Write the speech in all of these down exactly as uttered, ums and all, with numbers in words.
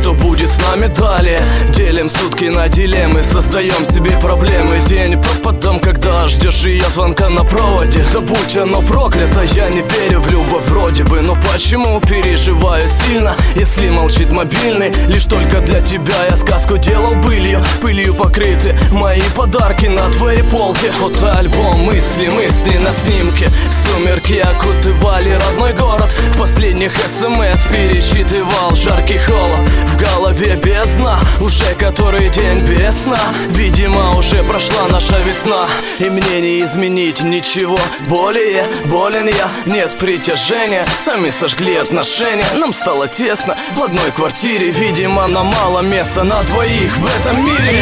что будет с нами далее. Делим сутки на дилеммы, создаем себе проблемы. День пропадом, когда ждешь ее звонка на проводе. Да будь оно проклято, я не верю в любовь вроде бы. Но почему переживаю сильно, если молчит мобильный? Лишь только для тебя я сказку делал былью. Пылью покрыты мои подарки на твоей полке. Фотоальбом, мысли, мысли на снимке. Сумерки окутывали родной город. В последних смс перечитывал жаркий холод. В голове бездна, уже который день без сна. Видимо, уже прошла наша весна, и мне не изменить ничего. Более болен я, нет притяжения. Сами сожгли отношения, нам стало тесно в одной квартире. Видимо, нам мало места на двоих в этом мире.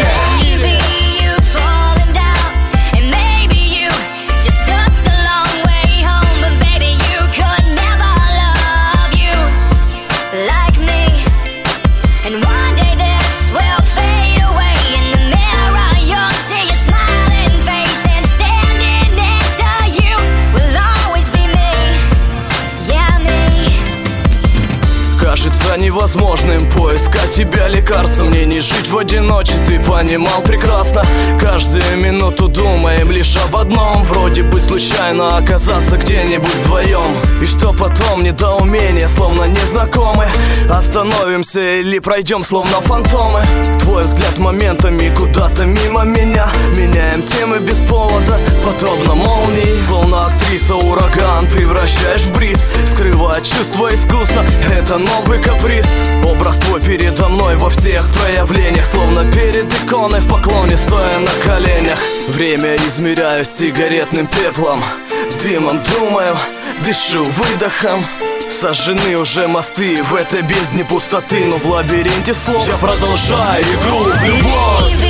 Кажется невозможным поискать тебя лекарства. Мне не жить в одиночестве, понимал прекрасно. Каждую минуту думаем лишь об одном. Вроде бы случайно оказаться где-нибудь вдвоем. И что потом, недоумение, словно незнакомы. Остановимся или пройдем, словно фантомы. Твой взгляд моментами куда-то мимо меня. Меняем темы без повода, подобно молнии. Словно актриса ураган, превращаешь в бриз. Скрывать чувства искусно, это новый каприз. Образ твой передо мной во всех проявлениях. Словно перед иконой в поклоне, стоя на коленях. Время измеряю сигаретным пеплом. Дымом думаю, дышу выдохом. Сожжены уже мосты в этой бездне пустоты. Но в лабиринте слов я продолжаю игру в любовь.